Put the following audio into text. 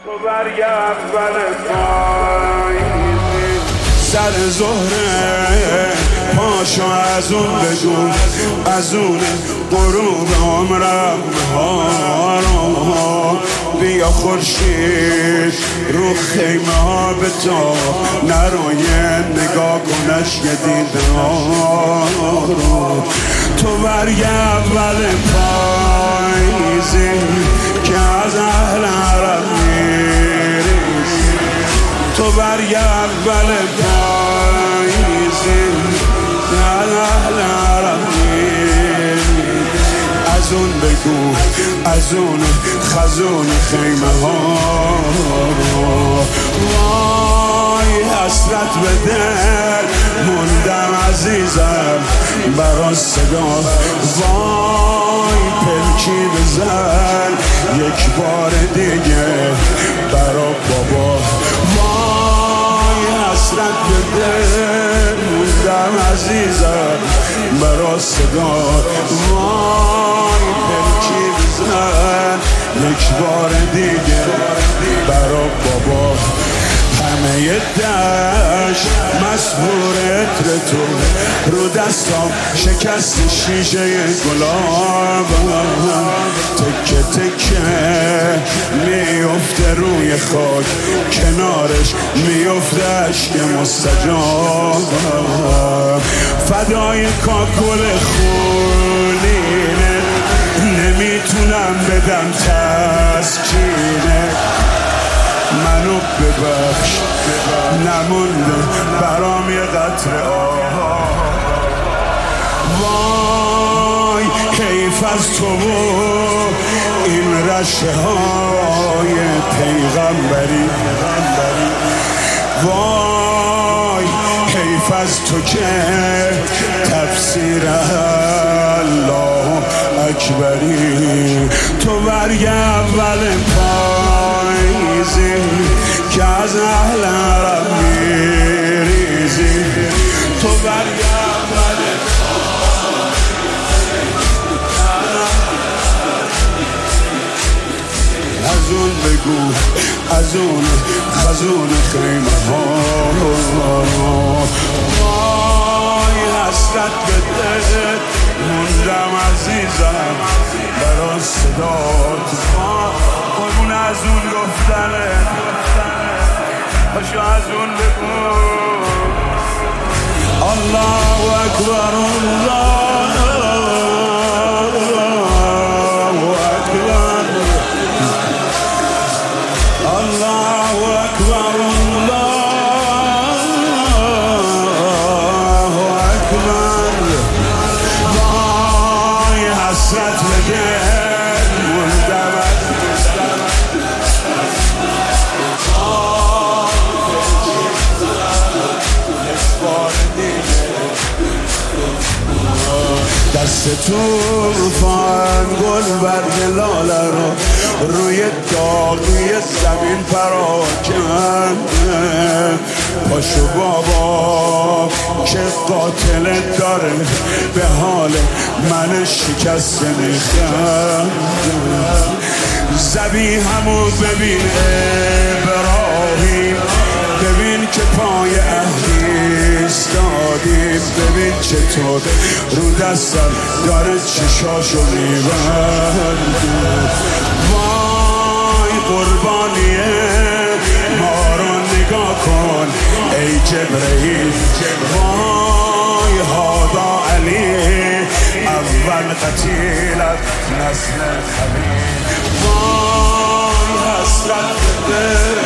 تو برگ اول پاییزی سر زهره پاشو از اون بگو از اون غروب عمرم ها بیا خورشید رو خیمه ها به تو نروی نگاه کنش یه دیدار تو برگ اول پاییزی که از اهل عرب میریزی تو برگ اول پاییزی که از اهل عرب میریزی از اون بگو از اون خزون خیمه ها وای حسرت به دل موندم عزیزم برا صدا وای پلکی بزن یک بار دیگه برا بابا وای حسرت به دل موندم عزیزم برا صدا وای پلکی بزن یک بار دیگه برا بابا همه دشت مسحور عطر تو رو دستام شکست شیشه گلاب تکه تکه میفته روی خاک کنارش میفته عشق مستجاب فدای کاکل خونینه نمیتونم بدم تسکینه منو ببخش نمونده برام یه قطره وای حیف از تو و این رشه های پیغمبری وای حیف از تو که تفسیر الله اکبری تو برگ اول پاییزی که از اهل عرب میریزی تو برگ اول از اون بگو از اون خزون خیمه ها وای حسرت به دل موندم عزیزم برا صدات قربون از اون گفتنه پاشو از اون بگو الله اکبر الله اکبر الله اکبر الله اکبر وای حسرت بگه موندم دست توفان گل برگ لاله رو روی داغ روی زمین پراکنده پاشو بابا که قاتلت داره به حال من شکسته میخنده ذبیحمو ببین ابراهیم ببین که پای اهلی استادیم ببین چطور رو دستم داره چشاشو میبنده وای قربانیه ما رو نگاه کن ای جبرئیل وای هادا علی اول قتیلت نسل خلیل وای حسرت به